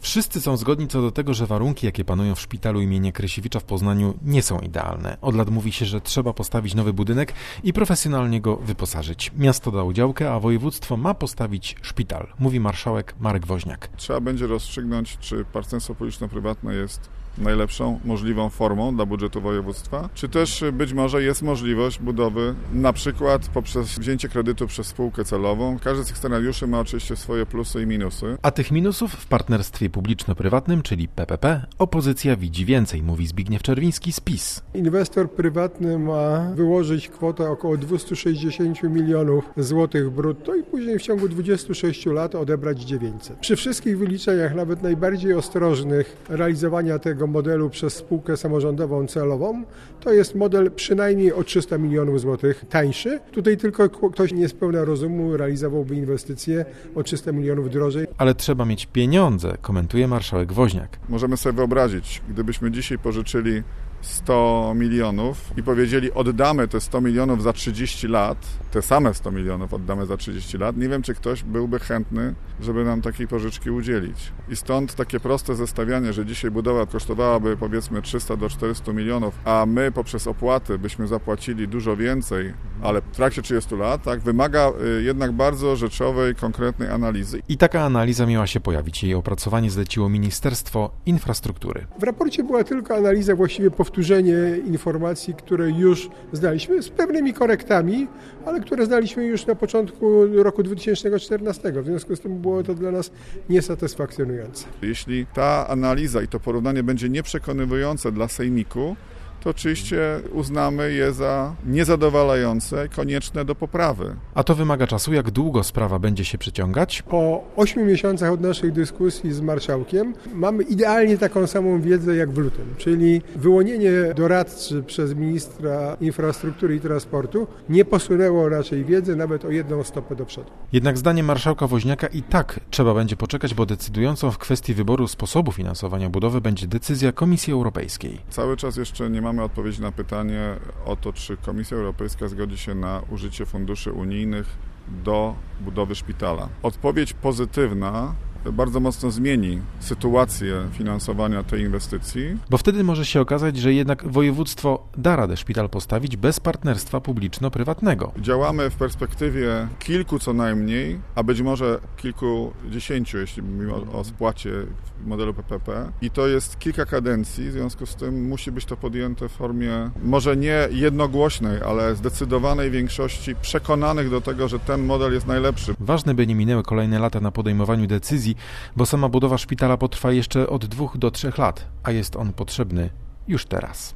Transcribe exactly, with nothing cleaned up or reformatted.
Wszyscy są zgodni co do tego, że warunki, jakie panują w szpitalu imienia Krysiewicza w Poznaniu, nie są idealne. Od lat mówi się, że trzeba postawić nowy budynek i profesjonalnie go wyposażyć. Miasto dało działkę, a województwo ma postawić szpital, mówi marszałek Marek Woźniak. Trzeba będzie rozstrzygnąć, czy partnerstwo publiczno-prywatne jest najlepszą możliwą formą dla budżetu województwa, czy też być może jest możliwość budowy na przykład poprzez wzięcie kredytu przez spółkę celową. Każdy z tych scenariuszy ma oczywiście swoje plusy i minusy. A tych minusów w partnerstwie publiczno-prywatnym, czyli P P P, opozycja widzi więcej, mówi Zbigniew Czerwiński z PiS. Inwestor prywatny ma wyłożyć kwotę około dwieście sześćdziesiąt milionów złotych brutto i później w ciągu dwudziestu sześciu lat odebrać dziewięćset. Przy wszystkich wyliczeniach, nawet najbardziej ostrożnych, realizowania tego modelu przez spółkę samorządową celową, to jest model przynajmniej o trzysta milionów złotych tańszy. Tutaj tylko ktoś nie z pełna rozumu realizowałby inwestycje o trzysta milionów drożej. Ale trzeba mieć pieniądze, komentuje marszałek Woźniak. Możemy sobie wyobrazić, gdybyśmy dzisiaj pożyczyli sto milionów i powiedzieli, oddamy te sto milionów za trzydzieści lat, te same sto milionów oddamy za trzydzieści lat, nie wiem, czy ktoś byłby chętny, żeby nam takiej pożyczki udzielić. I stąd takie proste zestawianie, że dzisiaj budowa kosztowałaby powiedzmy trzysta do czterystu milionów, a my poprzez opłaty byśmy zapłacili dużo więcej, ale w trakcie trzydziestu lat, tak, wymaga jednak bardzo rzeczowej, konkretnej analizy. I taka analiza miała się pojawić. Jej opracowanie zleciło Ministerstwo Infrastruktury. W raporcie była tylko analiza, właściwie powtórzenie informacji, które już znaliśmy, z pewnymi korektami, ale które znaliśmy już na początku roku dwa tysiące czternastego. W związku z tym było to dla nas niesatysfakcjonujące. Jeśli ta analiza i to porównanie będzie nieprzekonywujące dla sejmiku, to oczywiście uznamy je za niezadowalające, konieczne do poprawy. A to wymaga czasu. Jak długo sprawa będzie się przeciągać? Po ośmiu miesiącach od naszej dyskusji z marszałkiem mamy idealnie taką samą wiedzę jak w lutym, czyli wyłonienie doradcy przez ministra infrastruktury i transportu nie posunęło raczej wiedzy nawet o jedną stopę do przodu. Jednak zdaniem marszałka Woźniaka i tak trzeba będzie poczekać, bo decydującą w kwestii wyboru sposobu finansowania budowy będzie decyzja Komisji Europejskiej. Cały czas jeszcze nie ma Mamy odpowiedzi na pytanie o to, czy Komisja Europejska zgodzi się na użycie funduszy unijnych do budowy szpitala. Odpowiedź pozytywna bardzo mocno zmieni sytuację finansowania tej inwestycji. Bo wtedy może się okazać, że jednak województwo da radę szpital postawić bez partnerstwa publiczno-prywatnego. Działamy w perspektywie kilku co najmniej, a być może kilkudziesięciu, jeśli mówimy o, o spłacie w modelu P P P. I to jest kilka kadencji, w związku z tym musi być to podjęte w formie może nie jednogłośnej, ale zdecydowanej większości przekonanych do tego, że ten model jest najlepszy. Ważne, by nie minęły kolejne lata na podejmowaniu decyzji, bo sama budowa szpitala potrwa jeszcze od dwóch do trzech lat, a jest on potrzebny już teraz.